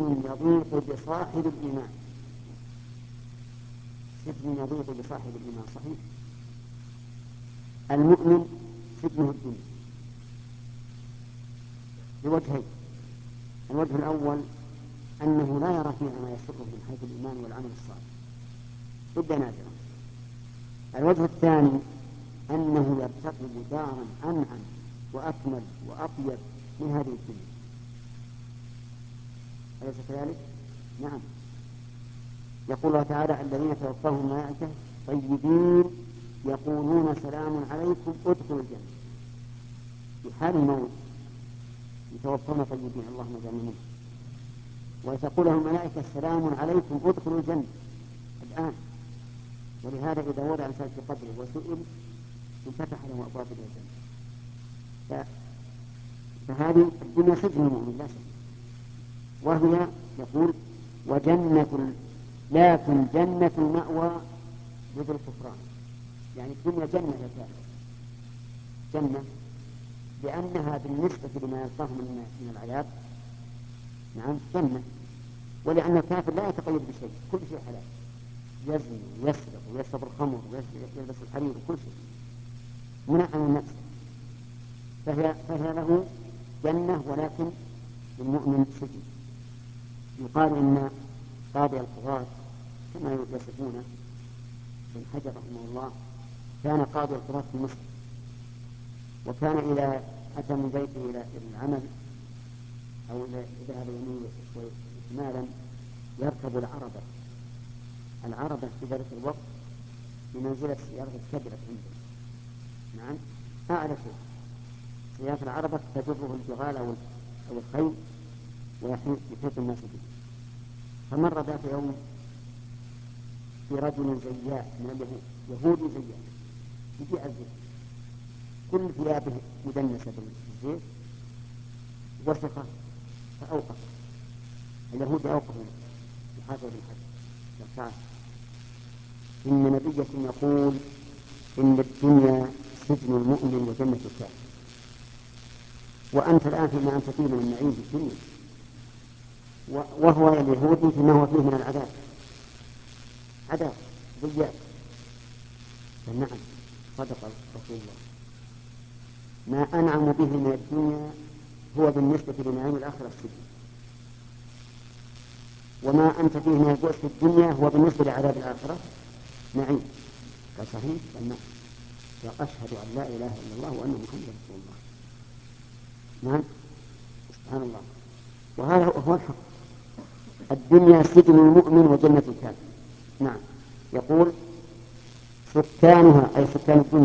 سجن يضيق بصاحب الإيمان. سجن يضيق بصاحب الإيمان صحيح. المؤمن سجنه الدنيا بوجهين. الوجه الأول أنه لا يرى فيها ما يسره من حيث الإيمان والعمل الصالح إلا نادرا. الوجه الثاني أنه يرتقب دارا أنعم وأكمل وأطيب من هذه الدنيا. أليس كذلك؟ نعم. يقول الله تعالى الذين توفاهم الملائكة طيبين يقولون سلام عليكم ادخلوا الجنة. في حال الموت يتوفون طيبين اللهم اجعلنا منهم، وتقول لهم الملائكة سلام عليكم ادخلوا الجنة الآن. ولهذا إذا وضع الإنسان في قبره وسئل انفتح له أبواب الجنة. فهذه الدنيا سجن المؤمن لا شك. وهي يقول وجنة لكن جنة المأوى مثل الكفران. يعني الدنيا جنة كاملة، جنة لأنها بالنسبة لما يلقاه من العذاب نعم جنة. ولأن الكافر لا يتقيد بشيء، كل شيء حلال، يزني ويسرق ويشرب الخمر ويلبس الحرير وكل شيء منع عن النفس. فهي له جنة ولكن للمؤمن سجن. يقال إن قاضي القضاة كما يصفونه ابن حجر رحمه الله كان قاضي القضاة في مصر، وكان إذا أتى من بيته إلى العمل أو ذهب يمين وشمالا يركب العربة في ذلك الوقت بمنزلة سيارة الكبرة عنده. نعم أعلى شيء سيارة العربة تجره الجغال أو الخيل ويحيط الناس به. فمر ذات يوم برجل زيات من اليهود، يهودي زيات يبيع الزيت، كل ثيابه مدنسة بالزيت وسخة فأوقف. اليهود أوقفوا بحاجة الحج والكعب. إن نبيكم يقول إن الدنيا سجن المؤمن وجنة الكافر، وأنت الآن فيما أنت فيه من النعيم في الدنيا، وهو اليهودي فيما هو فيه من العذاب عذاب ضياء. فنعم صدق رسول الله، ما أنعم به من الدنيا هو بالنسبة لنعيم الآخرة السجن، وما أنت فيه من البؤس في الدنيا هو بالنسبة لعذاب الآخرة نعيم. فصحيح فنعم. وأشهد أن لا إله إلا الله وأن محمدا رسول الله. نعم سبحان الله. وهذا هو الحق. الدنيا سجن المؤمن وجنة الكافر. نعم. يقول سكانها أي سكان الدنيا